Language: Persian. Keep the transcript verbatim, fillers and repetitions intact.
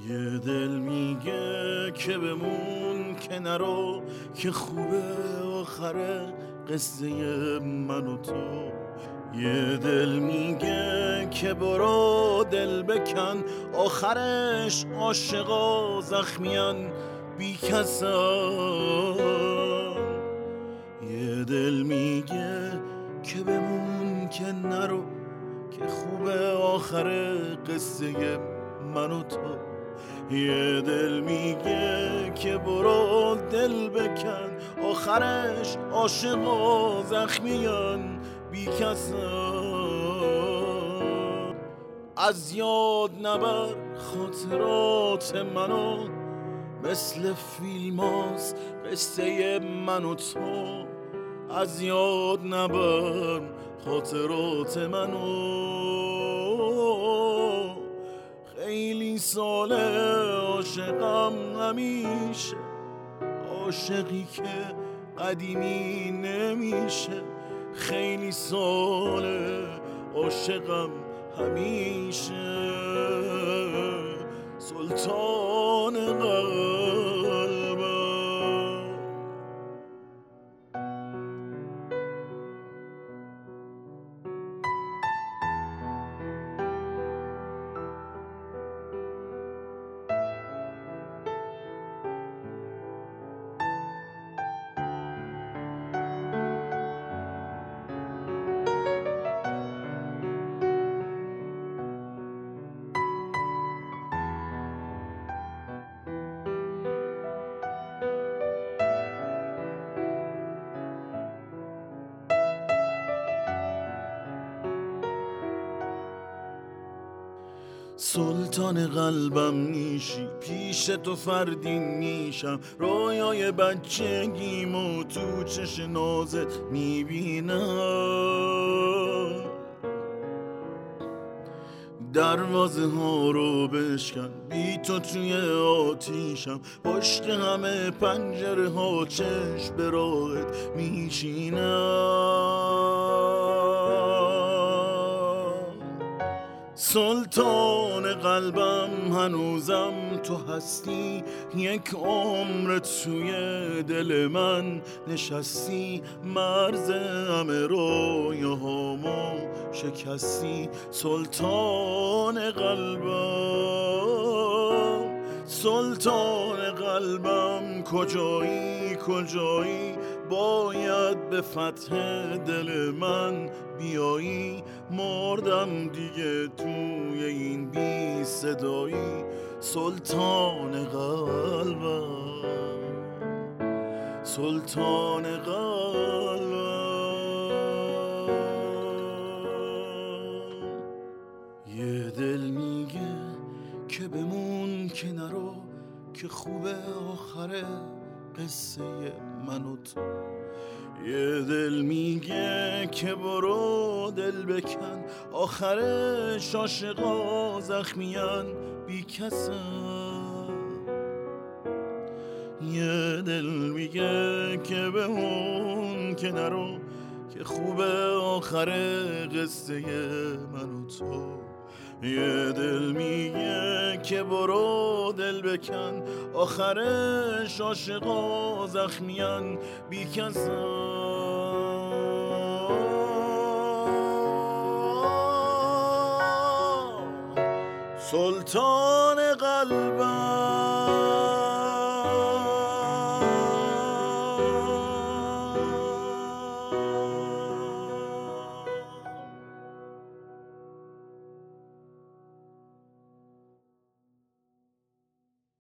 یه دل میگه که بمون که نرو، که خوبه آخره قصه من و تو. یه دل میگه که برو دل بکن، آخرش عاشقا زخمیان بی کسان. یه دل میگه که بمون که نرو، که خوبه آخر قصه من و تو. یه دل میگه که برو دل بکن، آخرش عاشقا زخمیان بی کسان. از یاد نبر خاطرات منو، مثل فیلم هاست قصه من و تو. از یاد نبر خاطرات منو، خیلی ساله عاشقم همیشه، عاشقی که قدیمی نمیشه. خیلی ساله عاشقم همیشه، سلطان قلبم. سلطان قلبم میشی، پیش تو فردین میشم. رویای بچگیمو تو چش نازت میبینم. دروازه ها رو بشکن، بی تو توی آتیشم. پشت همه پنجره ها چشم به راهت میشینم. سلطان قلبم هنوزم تو هستی، یک عمر توی دل من نشستی. مرز همه رویاهامو شکستی، سلطان قلبم. سلطان قلبم کجایی کجایی، باید به فتح دل من بیایی. مردم دیگه توی این بی صدایی، سلطان قلبم، سلطان قلبم. یه دل میگه که بمون که نرو، که خوبه آخره قصه من و تو. یه دل میگه که برو دل بکن، آخرش عاشقا زخمیان بی کسن. یه دل میگه که بمون که نرو، که خوبه آخر قصه من و تو. یه دل میگه که برو دل بکن، آخرش عاشقا زخمیان بی کسان. سلطان قلبم.